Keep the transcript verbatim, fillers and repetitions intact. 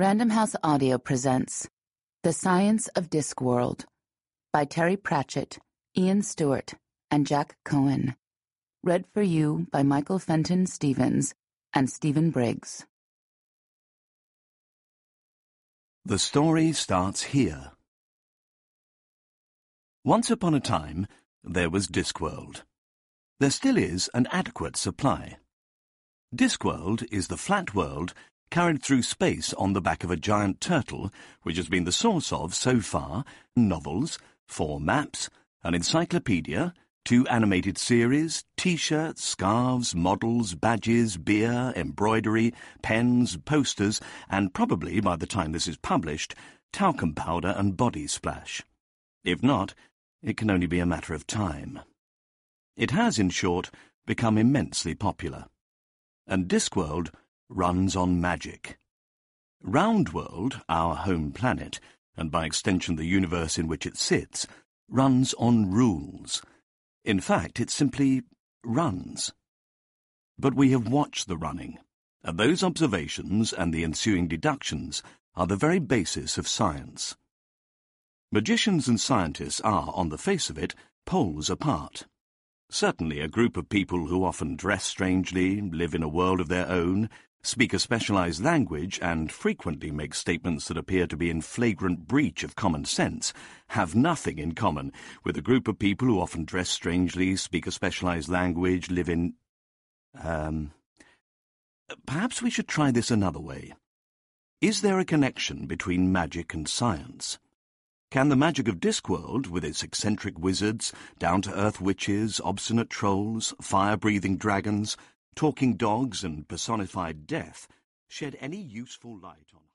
Random House Audio presents The Science of Discworld by Terry Pratchett, Ian Stewart, and Jack Cohen. Read for you by Michael Fenton Stevens and Stephen Briggs. The story starts here. Once upon a time, there was Discworld. There still is an adequate supply. Discworld is the flat world carried through space on the back of a giant turtle, which has been the source of, so far, novels, four maps, an encyclopedia, two animated series, T-shirts, scarves, models, badges, beer, embroidery, pens, posters, and probably, by the time this is published, talcum powder and body splash. If not, it can only be a matter of time. It has, in short, become immensely popular. And Discworld runs on magic. Roundworld, our home planet, and by extension the universe in which it sits, runs on rules. In fact, it simply runs. But we have watched the running, and those observations and the ensuing deductions are the very basis of science. Magicians and scientists are, on the face of it, poles apart. Certainly a group of people who often dress strangely, live in a world of their own, speak a specialized language, and frequently make statements that appear to be in flagrant breach of common sense, have nothing in common with a group of people who often dress strangely, speak a specialized language, live in... Um... Perhaps we should try this another way. Is there a connection between magic and science? Can the magic of Discworld, with its eccentric wizards, down-to-earth witches, obstinate trolls, fire-breathing dragons, talking dogs and personified death, shed any useful light on